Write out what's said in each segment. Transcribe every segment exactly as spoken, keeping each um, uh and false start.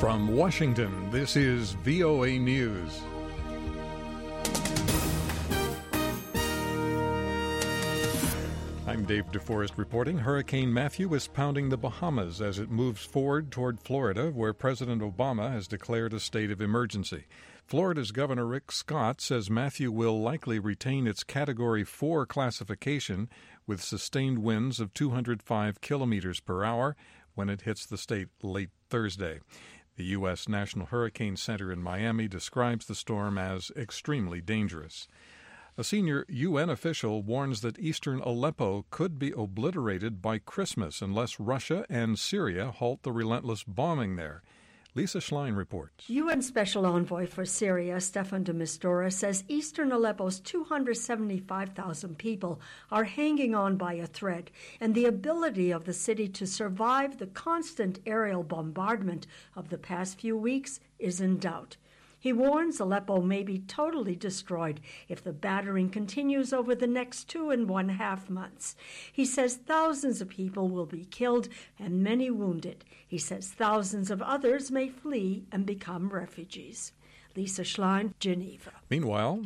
From Washington, this is V O A News. I'm Dave DeForest reporting. Hurricane Matthew is pounding the Bahamas as it moves forward toward Florida, where President Obama has declared a state of emergency. Florida's Governor Rick Scott says Matthew will likely retain its Category four classification with sustained winds of two hundred five kilometers per hour when it hits the state late Thursday. The U S National Hurricane Center in Miami describes the storm as extremely dangerous. A senior U N official warns that eastern Aleppo could be obliterated by Christmas unless Russia and Syria halt the relentless bombing there. Lisa Schlein reports. U N Special Envoy for Syria, Staffan de Mistura, says eastern Aleppo's two hundred seventy-five thousand people are hanging on by a thread, and the ability of the city to survive the constant aerial bombardment of the past few weeks is in doubt. He warns Aleppo may be totally destroyed if the battering continues over the next two and one half months. He says thousands of people will be killed and many wounded. He says thousands of others may flee and become refugees. Lisa Schlein, Geneva. Meanwhile,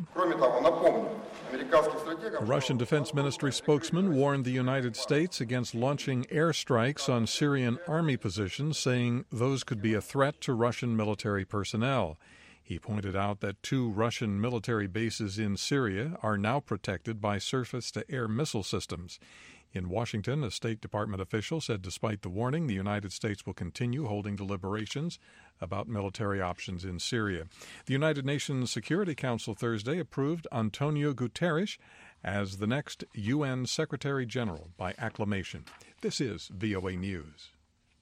a Russian Defense Ministry spokesman warned the United States against launching airstrikes on Syrian army positions, saying those could be a threat to Russian military personnel. He pointed out that two Russian military bases in Syria are now protected by surface-to-air missile systems. In Washington, a State Department official said despite the warning, the United States will continue holding deliberations about military options in Syria. The United Nations Security Council Thursday approved Antonio Guterres as the next U N Secretary General by acclamation. This is V O A News.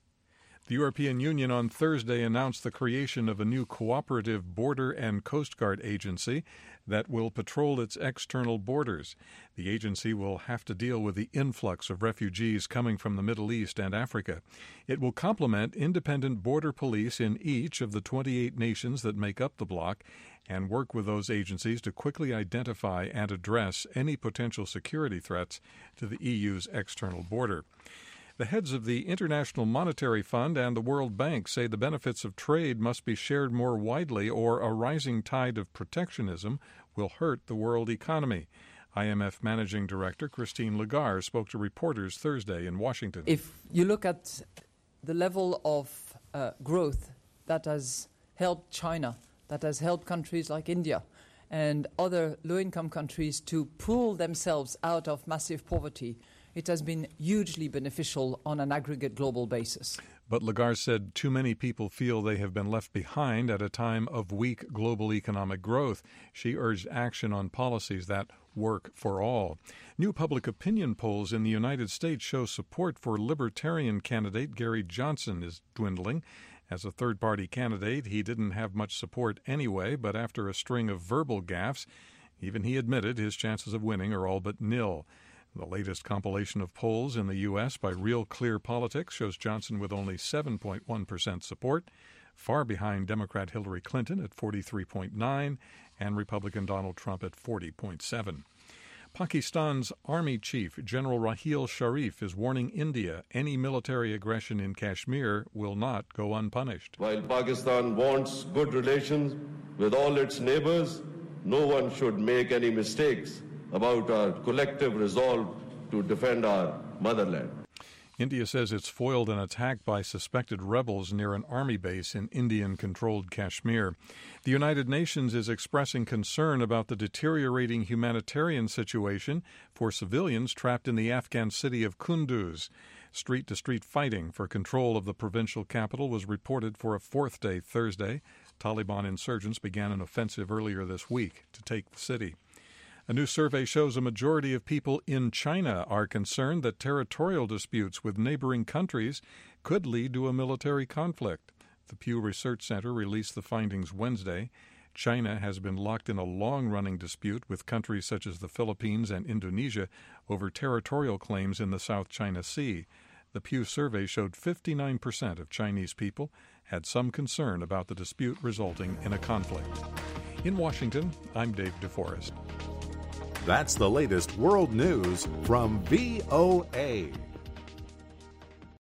The European Union on Thursday announced the creation of a new cooperative border and coast guard agency that will patrol its external borders. The agency will have to deal with the influx of refugees coming from the Middle East and Africa. It will complement independent border police in each of the twenty-eight nations that make up the bloc and work with those agencies to quickly identify and address any potential security threats to the E U's external border. The heads of the International Monetary Fund and the World Bank say the benefits of trade must be shared more widely, or a rising tide of protectionism will hurt the world economy. I M F Managing Director Christine Lagarde spoke to reporters Thursday in Washington. If you look at the level of uh, growth that has helped China, that has helped countries like India and other low-income countries to pull themselves out of massive poverty, it has been hugely beneficial on an aggregate global basis. But Lagarde said too many people feel they have been left behind at a time of weak global economic growth. She urged action on policies that work for all. New public opinion polls in the United States show support for Libertarian candidate Gary Johnson is dwindling. As a third-party candidate, he didn't have much support anyway, but after a string of verbal gaffes, even he admitted his chances of winning are all but nil. The latest compilation of polls in the U S by Real Clear Politics shows Johnson with only seven point one percent support, far behind Democrat Hillary Clinton at forty-three point nine and Republican Donald Trump at forty point seven. Pakistan's Army Chief General Raheel Sharif is warning India any military aggression in Kashmir will not go unpunished. While Pakistan wants good relations with all its neighbors, no one should make any mistakes about our collective resolve to defend our motherland. India says it's foiled an attack by suspected rebels near an army base in Indian-controlled Kashmir. The United Nations is expressing concern about the deteriorating humanitarian situation for civilians trapped in the Afghan city of Kunduz. Street-to-street fighting for control of the provincial capital was reported for a fourth day Thursday. Taliban insurgents began an offensive earlier this week to take the city. A new survey shows a majority of people in China are concerned that territorial disputes with neighboring countries could lead to a military conflict. The Pew Research Center released the findings Wednesday. China has been locked in a long-running dispute with countries such as the Philippines and Indonesia over territorial claims in the South China Sea. The Pew survey showed fifty-nine percent of Chinese people had some concern about the dispute resulting in a conflict. In Washington, I'm Dave DeForest. That's the latest world news from V O A.